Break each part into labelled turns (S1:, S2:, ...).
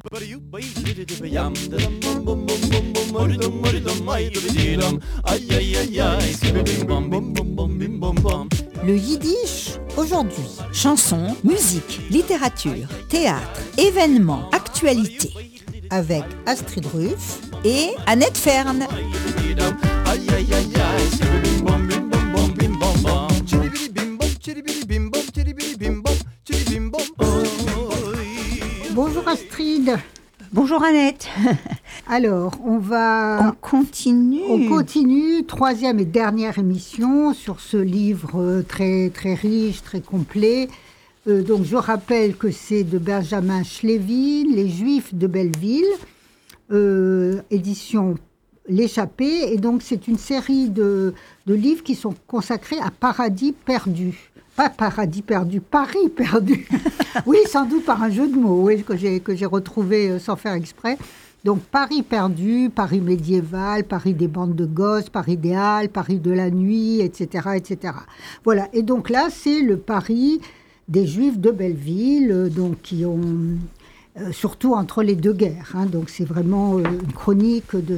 S1: Le yiddish aujourd'hui. Chansons, musique, littérature, théâtre, événements, actualités. Avec Astrid Ruff et Annette Fern.
S2: Bonjour Astrid.
S1: Bonjour Annette.
S2: Alors, on continue, troisième et dernière émission sur ce livre très, très riche, très complet. Donc, je rappelle que c'est de Benjamin Schlevin, Les Juifs de Belleville, édition L'Échappée. Et donc, c'est une série de livres qui sont consacrés à Paradis perdu. Pas Paradis perdu, Paris perdu. Oui, sans doute par un jeu de mots, oui, que j'ai retrouvé sans faire exprès. Donc, Paris perdu, Paris médiéval, Paris des bandes de gosses, Paris des Halles, Paris de la nuit, etc., etc. Voilà. Et donc là, c'est le Paris des Juifs de Belleville, donc qui ont... surtout entre les deux guerres. Hein. Donc, c'est vraiment une chronique de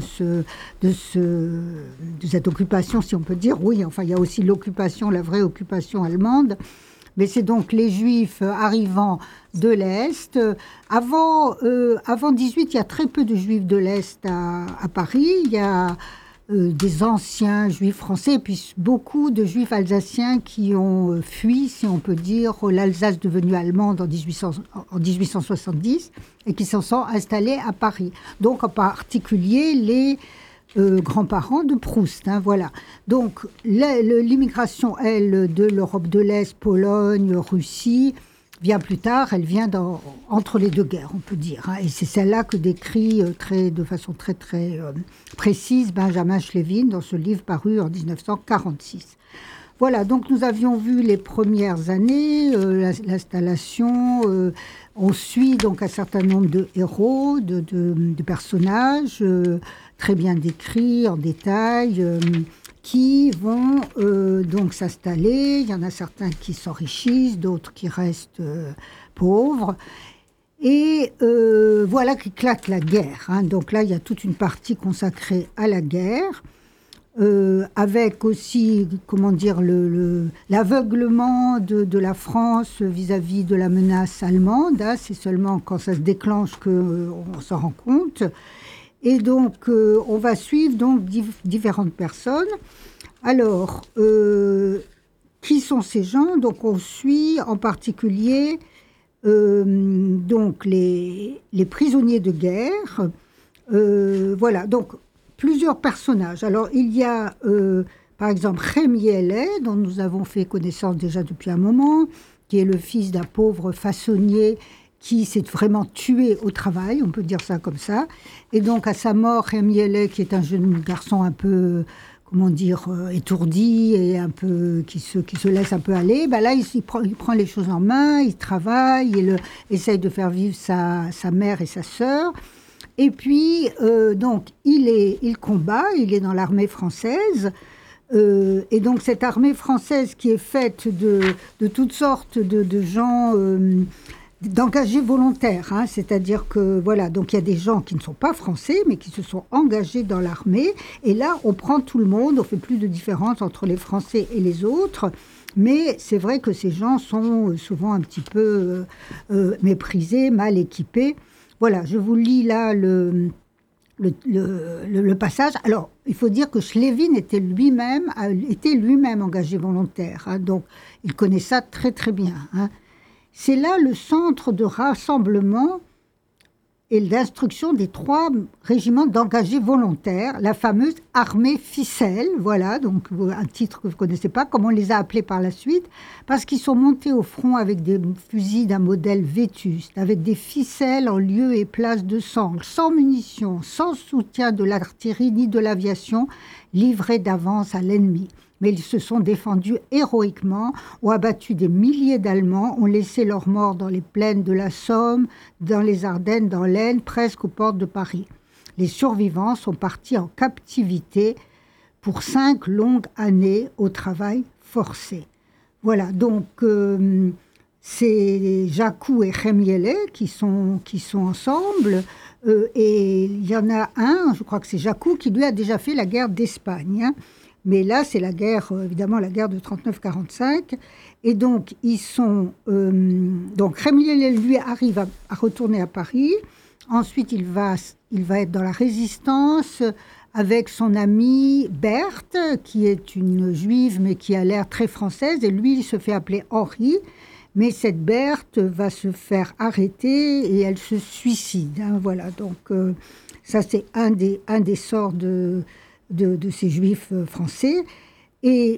S2: cette occupation, si on peut dire. Oui, enfin, il y a aussi l'occupation, la vraie occupation allemande. Mais c'est donc les Juifs arrivant de l'Est. Avant 18, il y a très peu de Juifs de l'Est à Paris. Il y a des anciens Juifs français, et puis beaucoup de Juifs alsaciens qui ont fui, si on peut dire, l'Alsace devenue allemande en 1870 et qui s'en sont installés à Paris. Donc, en particulier, les grands-parents de Proust. Hein, voilà. Donc, l'immigration, elle, de l'Europe de l'Est, Pologne, Russie, vient plus tard. Elle vient entre les deux guerres, on peut dire. Hein, et c'est celle-là que décrit de façon très, très précise Benjamin Schlevin dans ce livre paru en 1946. Voilà, donc nous avions vu les premières années, l'installation. On suit donc un certain nombre de héros, de personnages très bien décrits en détail, qui vont donc s'installer. Il y en a certains qui s'enrichissent, d'autres qui restent pauvres. Et voilà qu'éclate la guerre. Hein. Donc là, il y a toute une partie consacrée à la guerre, avec aussi, comment dire, l'aveuglement de la France vis-à-vis de la menace allemande. Hein. C'est seulement quand ça se déclenche qu'on s'en rend compte. Et donc, on va suivre donc différentes personnes. Alors, qui sont ces gens ? Donc, on suit en particulier donc les prisonniers de guerre. Voilà, donc plusieurs personnages. Alors, il y a, par exemple, Rémi Hellet, dont nous avons fait connaissance déjà depuis un moment, qui est le fils d'un pauvre façonnier qui s'est vraiment tué au travail, on peut dire ça comme ça. Et donc, à sa mort, Rémi Hellet, qui est un jeune garçon un peu, comment dire, étourdi et un peu qui se laisse un peu aller, ben là, il prend les choses en main, il travaille, il essaye de faire vivre sa mère et sa sœur. Et puis, donc, il combat, il est dans l'armée française. Et donc, cette armée française qui est faite de toutes sortes de gens... d'engagés volontaires, hein, c'est-à-dire que voilà, donc il y a des gens qui ne sont pas français, mais qui se sont engagés dans l'armée, et là on prend tout le monde, on fait plus de différence entre les Français et les autres, mais c'est vrai que ces gens sont souvent un petit peu méprisés, mal équipés. Voilà, je vous lis là le passage. Alors, il faut dire que Schlevin était lui-même engagé volontaire, hein, donc il connaît ça très très bien, hein. C'est là le centre de rassemblement et d'instruction des 3 régiments d'engagés volontaires, la fameuse armée ficelle, voilà, donc un titre que vous ne connaissez pas, comme on les a appelés par la suite, parce qu'ils sont montés au front avec des fusils d'un modèle vétuste, avec des ficelles en lieu et place de sangle, sans munitions, sans soutien de l'artillerie ni de l'aviation, livrés d'avance à l'ennemi. Mais ils se sont défendus héroïquement, ont abattu des milliers d'Allemands, ont laissé leurs morts dans les plaines de la Somme, dans les Ardennes, dans l'Aisne, presque aux portes de Paris. Les survivants sont partis en captivité pour 5 longues années au travail forcé. Voilà, donc c'est Jacou et Remiele qui sont ensemble. Et il y en a un, je crois que c'est Jacou, qui lui a déjà fait la guerre d'Espagne. Hein. Mais là, c'est la guerre, évidemment, la guerre de 39-45. Et donc, donc Remiele, lui, arrive à retourner à Paris. Ensuite, il va être dans la Résistance avec son amie Berthe, qui est une juive, mais qui a l'air très française. Et lui, il se fait appeler Henri. Mais cette Berthe va se faire arrêter et elle se suicide. Hein, voilà, donc ça, c'est un des sorts de ces juifs français. Et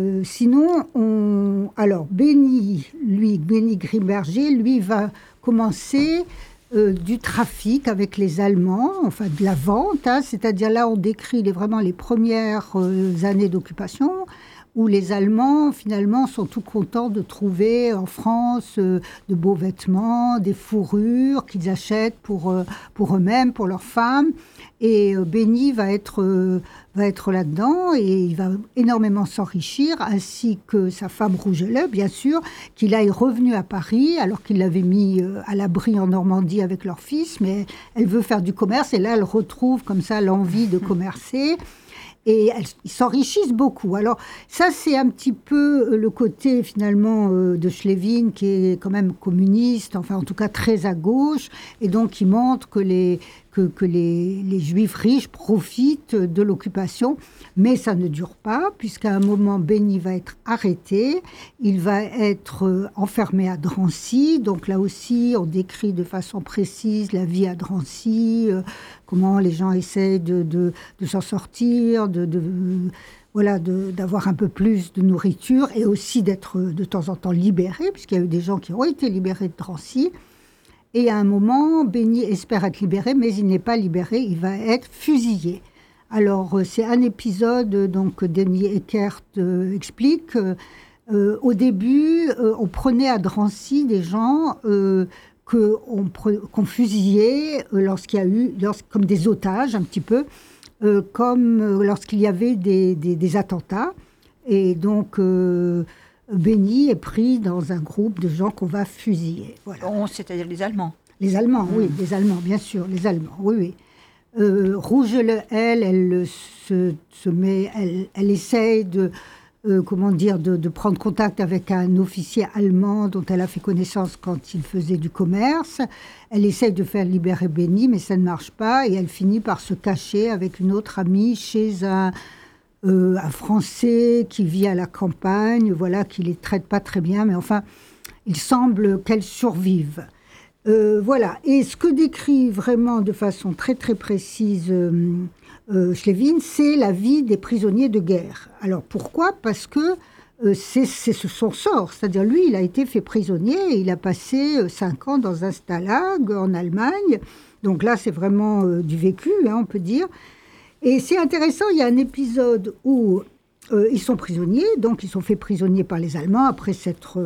S2: sinon, alors, Béni Grimberger, lui, va commencer du trafic avec les Allemands, enfin de la vente, hein, c'est-à-dire là, on décrit vraiment les premières années d'occupation, où les Allemands, finalement, sont tout contents de trouver en France de beaux vêtements, des fourrures qu'ils achètent pour eux-mêmes, pour leurs femmes. Et Béni va être là-dedans et il va énormément s'enrichir, ainsi que sa femme Rougelet, bien sûr, qui là est revenue à Paris, alors qu'il l'avait mis à l'abri en Normandie avec leur fils, mais elle veut faire du commerce et là, elle retrouve comme ça l'envie de commercer. Et ils s'enrichissent beaucoup. Alors ça, c'est un petit peu le côté finalement de Schlevin, qui est quand même communiste, enfin en tout cas très à gauche, et donc il montre que les Juifs riches profitent de l'occupation. Mais ça ne dure pas, puisqu'à un moment, Béni va être arrêté, il va être enfermé à Drancy. Donc là aussi, on décrit de façon précise la vie à Drancy, comment les gens essayent de s'en sortir, d'avoir un peu plus de nourriture et aussi d'être de temps en temps libérés, puisqu'il y a eu des gens qui ont été libérés de Drancy. Et à un moment, Béni espère être libéré, mais il n'est pas libéré, il va être fusillé. Alors, c'est un épisode donc, que Denis Eckert explique. Au début, on prenait à Drancy des gens qu'on fusillait comme des otages, un petit peu, comme lorsqu'il y avait des attentats. Et donc, Béni est pris dans un groupe de gens qu'on va fusiller. Voilà.
S1: C'est-à-dire les Allemands.
S2: Les Allemands, oui, les Allemands, bien sûr, les Allemands, oui, oui. Rougelet, elle essaye de prendre contact avec un officier allemand dont elle a fait connaissance quand il faisait du commerce. Elle essaye de faire libérer Béni, mais ça ne marche pas, et elle finit par se cacher avec une autre amie chez un Français qui vit à la campagne, voilà, qui les traite pas très bien, mais enfin, il semble qu'elle survive. Voilà. Et ce que décrit vraiment de façon très très précise Schlevin, c'est la vie des prisonniers de guerre. Alors pourquoi ? Parce que c'est son sort. C'est-à-dire lui, il a été fait prisonnier et il a passé 5 ans dans un stalag en Allemagne. Donc là, c'est vraiment du vécu, hein, on peut dire. Et c'est intéressant, il y a un épisode où ils sont prisonniers, donc ils sont faits prisonniers par les Allemands après s'être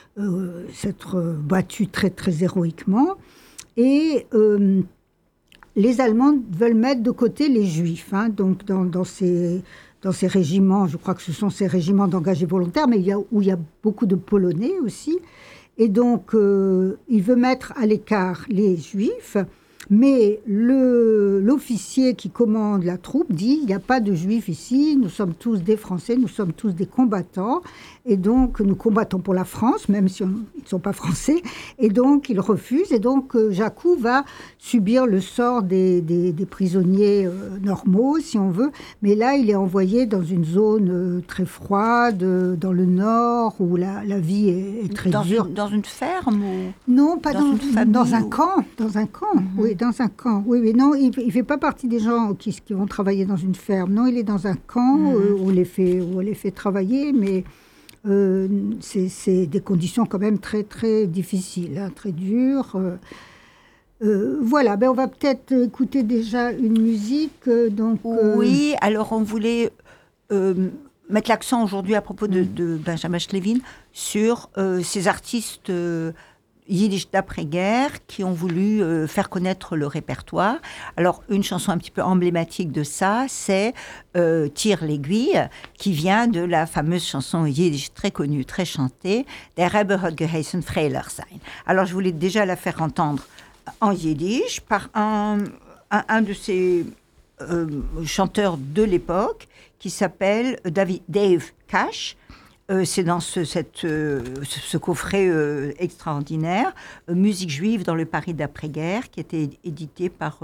S2: battus très, très héroïquement. Et les Allemands veulent mettre de côté les Juifs, hein, donc dans ces régiments, je crois que ce sont ces régiments d'engagés volontaires, mais où il y a beaucoup de Polonais aussi. Et donc, il veut mettre à l'écart les Juifs. Mais l'officier qui commande la troupe dit « il n'y a pas de Juifs ici, nous sommes tous des Français, nous sommes tous des combattants, et donc nous combattons pour la France, même si ils ne sont pas français, et donc ils refusent, et donc Jacou va subir le sort des prisonniers normaux, si on veut, mais là il est envoyé dans une zone très froide, dans le nord, où la vie est très dure.
S1: Dans une ferme ou...
S2: Non, pas dans un camp, oui. Dans un camp, oui. Non, il ne fait pas partie des gens qui vont travailler dans une ferme. Non, il est dans un camp où on les fait travailler, mais c'est des conditions quand même très, très difficiles, hein, très dures. Voilà, on va peut-être écouter déjà une musique.
S1: Oui, alors on voulait mettre l'accent aujourd'hui à propos de Benjamin Schlevin sur ces artistes yiddish d'après-guerre qui ont voulu faire connaître le répertoire. Alors, une chanson un petit peu emblématique de ça, c'est Tire l'aiguille, qui vient de la fameuse chanson yiddish très connue, très chantée, Der Rebbe hat geheißen Freiler sein. Alors, je voulais déjà la faire entendre en yiddish par un de ces chanteurs de l'époque qui s'appelle Dave Cash. C'est dans ce coffret extraordinaire, Musique juive dans le Paris d'après-guerre, qui était édité par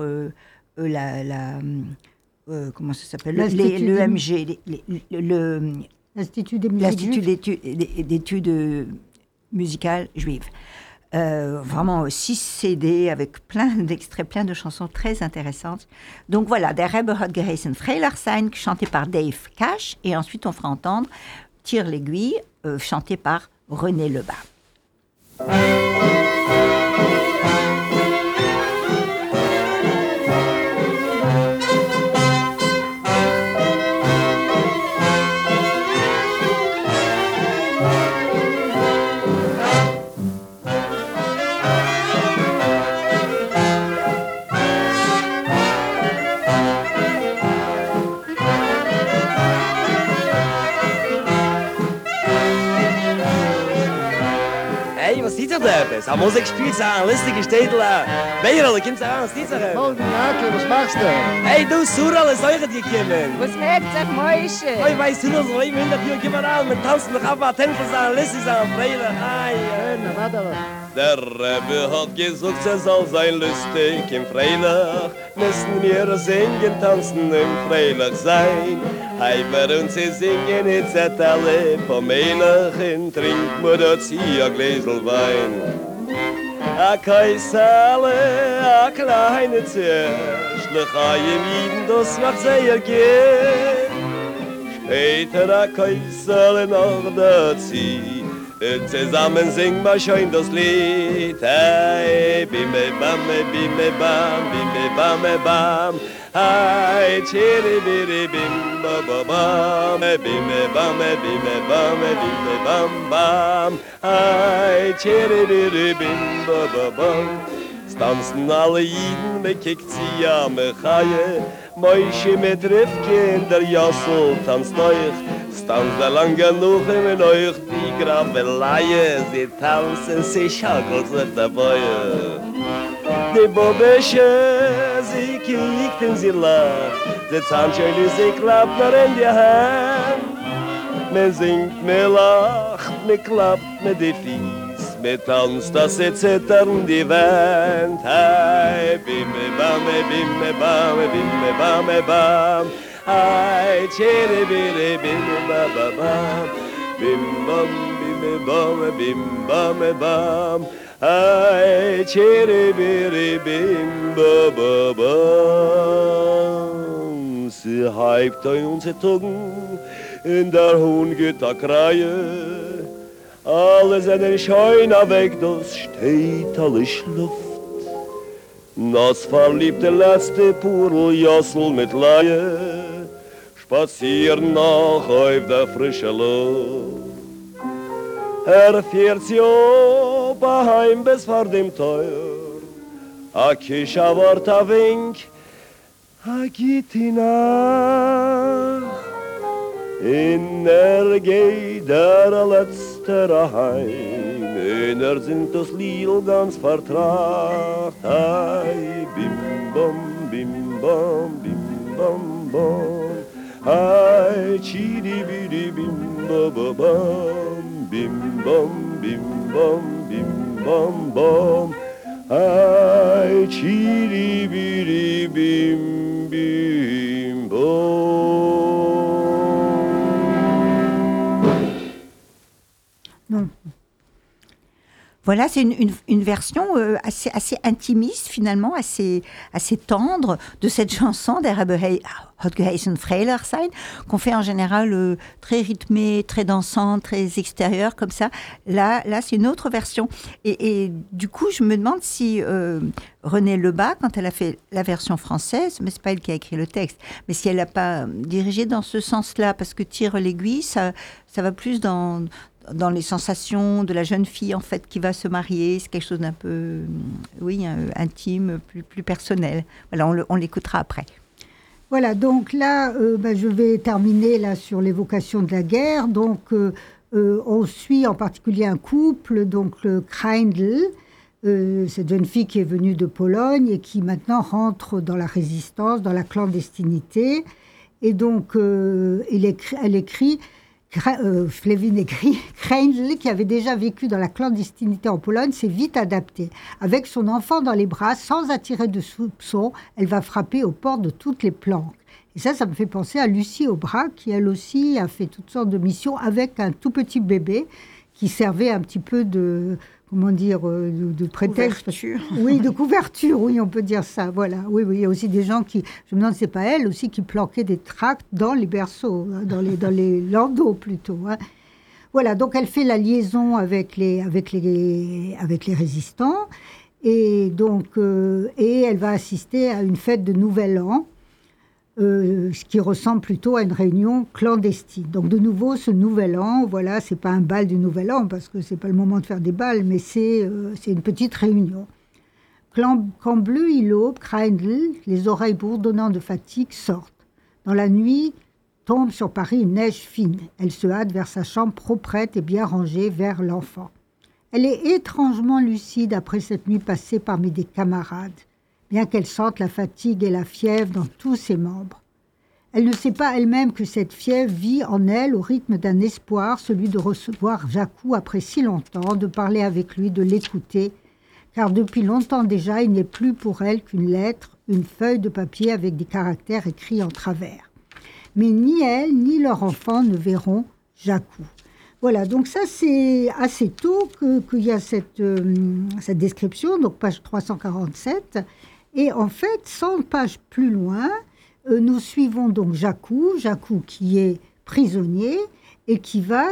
S1: comment ça s'appelle, l'EMG,
S2: l'Institut des musiques
S1: d'études musicales juives. Vraiment 6 CD avec plein d'extraits, plein de chansons très intéressantes. Donc voilà, Der Rebbe hat geheißen Freiler sein, chanté par Dave Cash, et ensuite on fera entendre Tire l'aiguille, chanté par René Lebas.
S3: A Musik spielt so ein lustiges Städel. Beirl, kommst du an, was ist das?
S4: Morgen, Jakob, was machst du?
S3: Hey, du Surral, ist euch gekommen?
S5: Was merkt sich, Mäusche?
S3: Oh, ich weiß, Surral, so 100 Jahre kommen an, wir tanzen noch ab, Tempel sein, lustig sein, Freile.
S4: Schön, warte.
S3: Der Rebbe hat gesagt, es soll sein lustig im Freilach, müssen wir singen, tanzen im Freilach sein. Hey, bei uns singen jetzt alle Pomelach und trinken wir dazu ein Gläsel Wein. A Kaisale, a kleine Zirsch, L'chaim Jiden, das macht sehr gern. Später a Kaisale noch dazu, und zusammen singen wir schön das Lied. Hey, bime bam, bime bam, bime bam, bam. Hey, chiri biri bim ba ba bam, bime bam, bime bam, bime bam bam. Hey, chiri biri bim ba ba bam. Tanzen alle Jiden, me kickt sie ja me chaye. Moishe mit Rivke in der Jassel tanzt euch. Tanzt der lang genug in euch die Gravelaie. Sie tanzen, sie schagelt sich dabei. Die Bobesche, sie kickt und sie lacht. Die Zahnschöne, sie klappt nur in die Hand. Me singt, me lacht, me klappt mit die Fies. Me tanzt, dass sie zittern die Wand. Hey, bimme, bamme, bimme, bamme, bimme, bamme, bam. Hey, chiri, biri, bimme, ba, ba, bam. Bim, bam, bimme, bamme, bim, bamme, bam. Hey, chiri, biri, bim, ba, ba, bam. Sie heibt ein unsere Tuggen in der Hohngütterkreie. Alle sind schön weg, das steht alles Schluft. Das verliebte letzte Pudel Jassel mit Laie spazieren noch auf der frische Luft. Fährt sie oben heim bis vor dem Teuer. A Kischa wort a Wink, a geht hinach. In geht der letzte heim, in singt das Lied ganz vertracht. Hey, bim bam, bim bam, bim bam bam. Hey, chidi bidi bim ba ba bam, bim bam, bim bam, bim bam bam. Hey, chidi bidi bim bim bam.
S1: Non. Voilà, c'est une version assez intimiste, finalement, assez tendre de cette chanson Der Rebbe hat geheißen Freiler sein, qu'on fait en général très rythmée, très dansante, très extérieure, comme ça. Là c'est une autre version. Et du coup, je me demande si René Lebas, quand elle a fait la version française, mais c'est pas elle qui a écrit le texte, mais si elle n'a pas dirigé dans ce sens-là, parce que Tire l'aiguille, ça va plus dans dans les sensations de la jeune fille en fait qui va se marier. C'est quelque chose d'un peu, oui, intime, plus personnel. Voilà, on l'écoutera après.
S2: Voilà, donc là, je vais terminer là sur l'évocation de la guerre. Donc, on suit en particulier un couple, donc le Kreindl, cette jeune fille qui est venue de Pologne et qui maintenant rentre dans la résistance, dans la clandestinité. Et donc, elle écrit, Schlewin écrit, Kreindl, qui avait déjà vécu dans la clandestinité en Pologne, s'est vite adaptée. Avec son enfant dans les bras, sans attirer de soupçons, elle va frapper aux portes de toutes les planques. Et ça me fait penser à Lucie Aubrac, qui elle aussi a fait toutes sortes de missions avec un tout petit bébé qui servait un petit peu de, comment dire, de prétexte.
S1: Couverture.
S2: Oui, de couverture, oui, on peut dire ça. Voilà, oui, il y a aussi des gens qui, je me demande, c'est pas elle aussi qui planquaient des tracts dans les berceaux, hein, dans les landaux plutôt. Hein. Voilà, donc elle fait la liaison avec les résistants et donc et elle va assister à une fête de Nouvel An. Ce qui ressemble plutôt à une réunion clandestine. Donc de nouveau, ce Nouvel An, voilà, c'est pas un bal du Nouvel An, parce que c'est pas le moment de faire des bals, mais c'est une petite réunion. Quand bleu il aube, Kreindl, les oreilles bourdonnantes de fatigue, sortent. Dans la nuit, tombe sur Paris une neige fine. Elle se hâte vers sa chambre proprette et bien rangée, vers l'enfant. Elle est étrangement lucide après cette nuit passée parmi des camarades, bien qu'elle sente la fatigue et la fièvre dans tous ses membres. Elle ne sait pas elle-même que cette fièvre vit en elle au rythme d'un espoir, celui de recevoir Jacou après si longtemps, de parler avec lui, de l'écouter, car depuis longtemps déjà, il n'est plus pour elle qu'une lettre, une feuille de papier avec des caractères écrits en travers. Mais ni elle, ni leur enfant ne verront Jacou. Voilà, donc ça c'est assez tôt qu'il y a cette description, donc page 347. Et en fait, 100 pages plus loin, nous suivons donc Jacou qui est prisonnier et qui va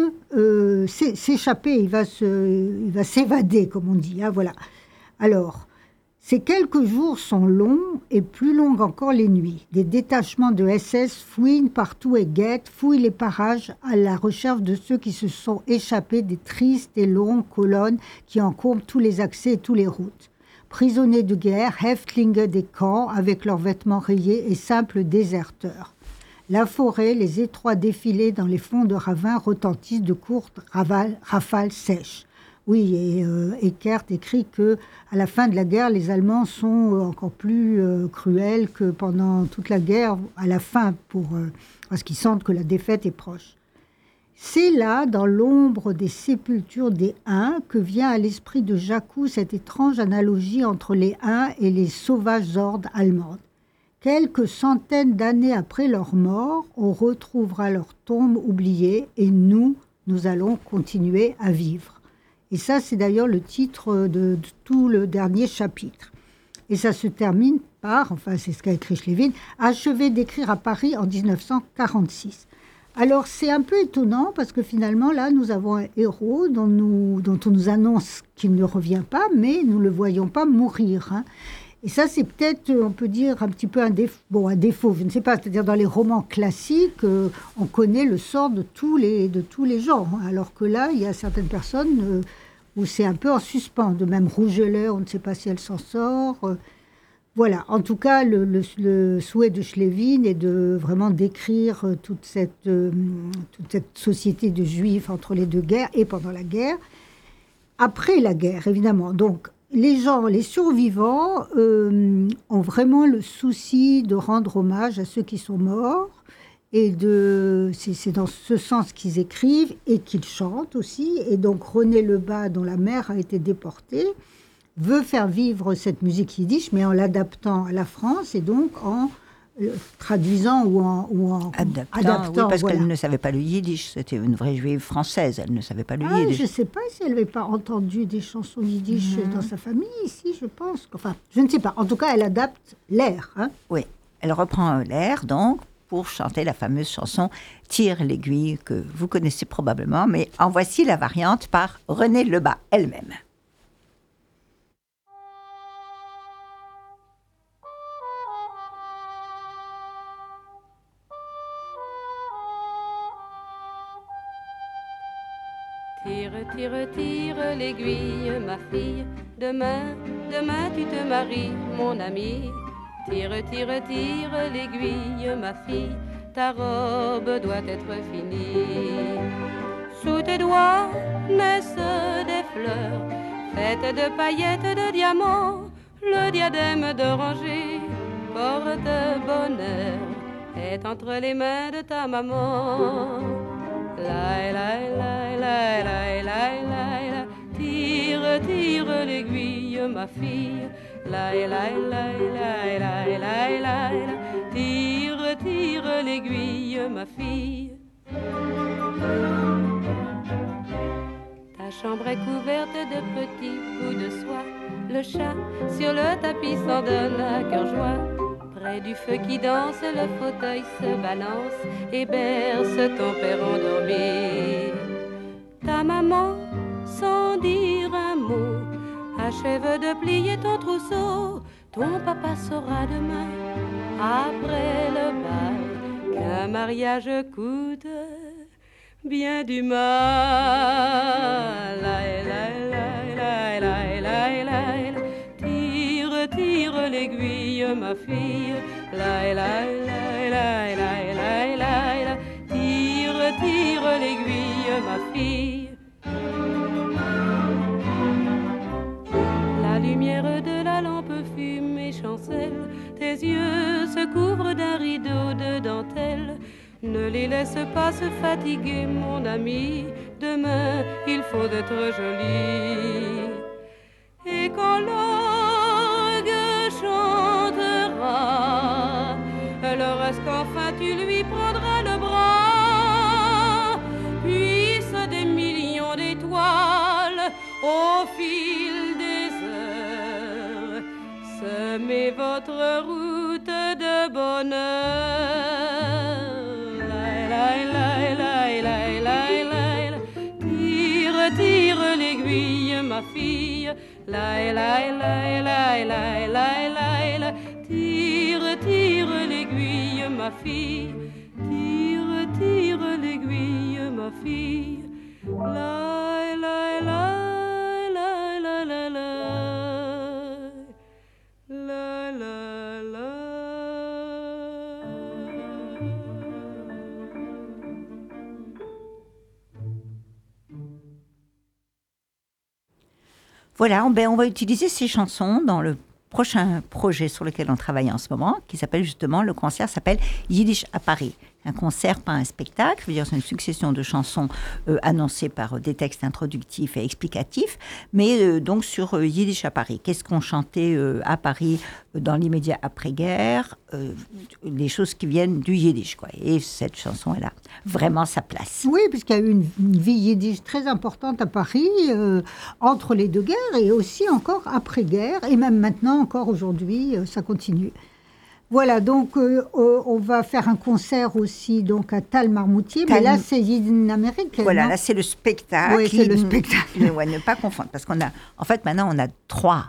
S2: s'échapper, il va s'évader, comme on dit. Hein, voilà. Alors, ces quelques jours sont longs et plus longs encore les nuits. Des détachements de SS fouinent partout et guettent, fouillent les parages à la recherche de ceux qui se sont échappés des tristes et longues colonnes qui encombrent tous les accès et toutes les routes. Prisonniers de guerre, Häftlinge des camps, avec leurs vêtements rayés et simples déserteurs. La forêt, les étroits défilés dans les fonds de ravins retentissent de courtes rafales sèches. Oui, et Eckert écrit qu'à la fin de la guerre, les Allemands sont encore plus cruels que pendant toute la guerre, à la fin, parce qu'ils sentent que la défaite est proche. C'est là, dans l'ombre des sépultures des Huns, que vient à l'esprit de Jacou cette étrange analogie entre les Huns et les sauvages hordes allemandes. Quelques centaines d'années après leur mort, on retrouvera leurs tombes oubliées et nous allons continuer à vivre. Et ça, c'est d'ailleurs le titre de tout le dernier chapitre. Et ça se termine par, enfin c'est ce qu'a écrit Schlewin, achevé d'écrire à Paris en 1946. Alors, c'est un peu étonnant parce que finalement, là, nous avons un héros dont on nous annonce qu'il ne revient pas, mais nous ne le voyons pas mourir. Hein. Et ça, c'est peut-être, on peut dire, un petit peu un défaut, je ne sais pas. C'est-à-dire, dans les romans classiques, on connaît le sort de tous les gens. Hein, alors que là, il y a certaines personnes où c'est un peu en suspens. De même, Rougelet, on ne sait pas si elle s'en sort. Voilà, en tout cas, le souhait de Schlewin est de vraiment décrire toute cette société de juifs entre les deux guerres et pendant la guerre. Après la guerre, évidemment. Donc, les survivants ont vraiment le souci de rendre hommage à ceux qui sont morts. Et c'est dans ce sens qu'ils écrivent et qu'ils chantent aussi. Et donc, René Lebas, dont la mère a été déportée, veut faire vivre cette musique yiddish, mais en l'adaptant à la France et donc en traduisant ou en adaptant.
S1: Oui, parce qu'elle ne savait pas le yiddish. C'était une vraie juive française. Elle ne savait pas le yiddish.
S2: Je ne sais pas si elle n'avait pas entendu des chansons yiddish dans sa famille, ici, je pense. Enfin, je ne sais pas. En tout cas, elle adapte l'air. Hein.
S1: Oui, elle reprend l'air, donc, pour chanter la fameuse chanson « Tire l'aiguille » que vous connaissez probablement, mais en voici la variante par René Lebas elle-même.
S5: Tire, tire, tire l'aiguille, ma fille. Demain, demain tu te maries, mon ami. Tire, tire, tire l'aiguille, ma fille. Ta robe doit être finie. Sous tes doigts naissent des fleurs, faites de paillettes, de diamants. Le diadème d'oranger porte bonheur, est entre les mains de ta maman. La la la la la la la, tire, tire l'aiguille, ma fille. La la la la la la la, tire, tire l'aiguille, ma fille. Ta chambre est couverte de petits bouts de soie. Le chat sur le tapis s'en donne à cœur joie. Près du feu qui danse, le fauteuil se balance et berce ton père endormi. Ta maman, sans dire un mot, achève de plier ton trousseau. Ton papa saura demain, après le bal, qu'un mariage coûte bien du mal. La, la, la, la, la, la, la. Tire, tire l'aiguille, ma fille. La, la, la, la, la, la, la. Tire, tire l'aiguille, ma fille. La lumière de la lampe fume et chancelle. Tes yeux se couvrent d'un rideau de dentelle. Ne les laisse pas se fatiguer, mon ami. Demain, il faut être joli. Et quand l'orgue chantera, lorsqu'enfin tu lui prendras le bras, puissent des millions d'étoiles au fil des heures semer votre route de bonheur. Tire l'aiguille, ma fille. La la la la la la la. Tire, tire l'aiguille, ma fille. Tire, tire l'aiguille, ma fille. La la la la la la la. La la la.
S1: Voilà, on va utiliser ces chansons dans le prochain projet sur lequel on travaille en ce moment, qui s'appelle justement, le concert s'appelle Yiddish à Paris. Un concert, pas un spectacle, je veux dire, c'est une succession de chansons annoncées par des textes introductifs et explicatifs, mais donc sur Yiddish à Paris. Qu'est-ce qu'on chantait à Paris dans l'immédiat après-guerre, les choses qui viennent du Yiddish, quoi. Et cette chanson, elle a vraiment sa place.
S2: Oui, puisqu'il y a eu une vie yiddish très importante à Paris, entre les deux guerres, et aussi encore après-guerre, et même maintenant, encore aujourd'hui, ça continue. Voilà, donc on va faire un concert aussi donc à Tal-Marmoutier, mais là c'est Yiddish Amérique.
S1: Voilà,
S2: non?
S1: Là c'est le spectacle.
S2: Oui, c'est le spectacle.
S1: Ouais, ne pas confondre, parce maintenant on a trois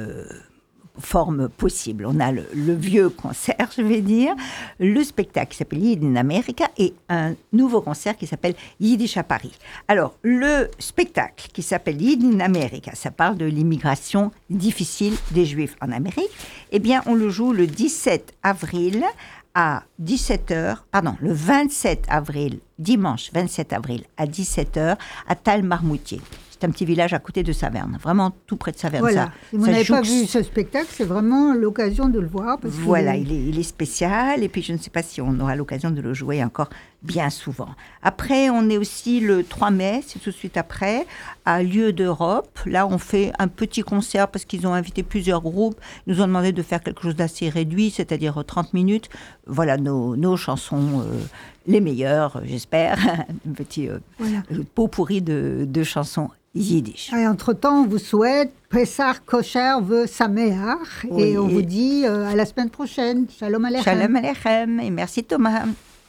S1: formes possibles. On a le vieux concert, je vais dire, le spectacle qui s'appelle Yiddish America et un nouveau concert qui s'appelle Yiddish à Paris. Alors, le spectacle qui s'appelle Yiddish America, ça parle de l'immigration difficile des Juifs en Amérique. Eh bien, on le joue le 17 avril à 17h, le 27 avril, dimanche 27 avril à 17h à Tal-Marmoutier. C'est un petit village à côté de Saverne, vraiment tout près de Saverne.
S2: Voilà, si vous n'avez pas vu ce spectacle, c'est vraiment l'occasion de le voir. Parce
S1: voilà, il est spécial, et puis je ne sais pas si on aura l'occasion de le jouer encore bien souvent. Après, on est aussi le 3 mai, c'est tout de suite après, à Lieu d'Europe. Là, on fait un petit concert parce qu'ils ont invité plusieurs groupes. Ils nous ont demandé de faire quelque chose d'assez réduit, c'est-à-dire 30 minutes. Voilà nos chansons, les meilleures, j'espère. Un petit pot pourri de chansons yiddish.
S2: Et entre-temps, on vous souhaite Pessach Kosher Ve Sameach, oui, et on vous dit à la semaine prochaine. Shalom Aleichem.
S1: Shalom Aleichem, et merci Thomas.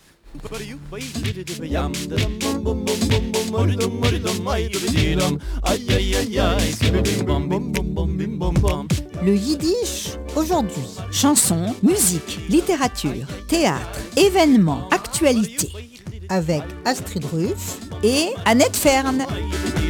S6: Le yiddish aujourd'hui. Chansons, musique, littérature, théâtre, événements, actualités. Avec Astrid Ruff et Annette Fern.